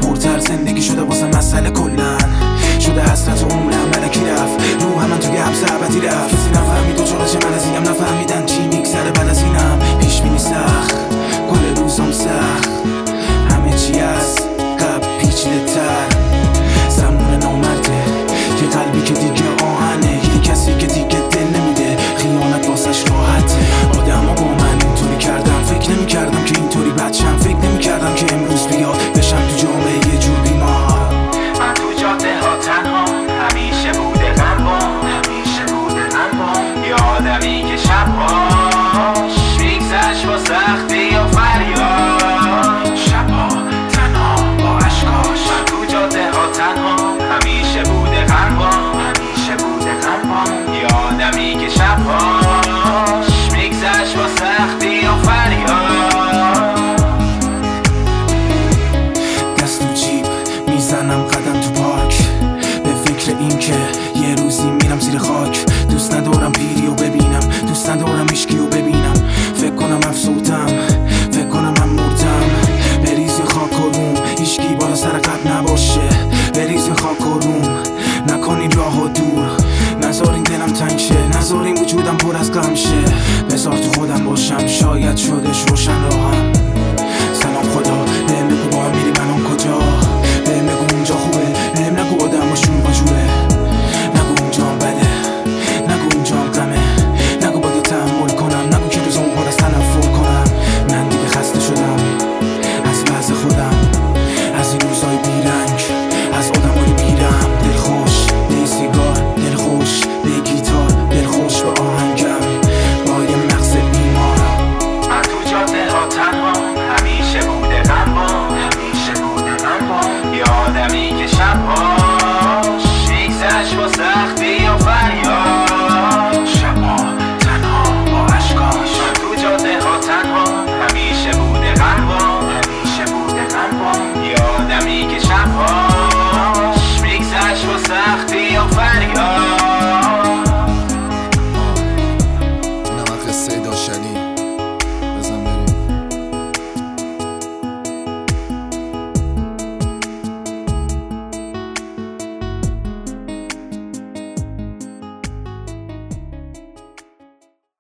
پرتر زندگی شده واسه مسئله کلن، شده حسرت و عمرم ملکی رفت، روح من توی حبس ابدی رفت. کسی نفهمید و چالش من از اینم نفهمیدن چی میگذره بعد از اینم. پیش بینی سخت، کل روزم سخت، همه چی از قبل پیچیده تر.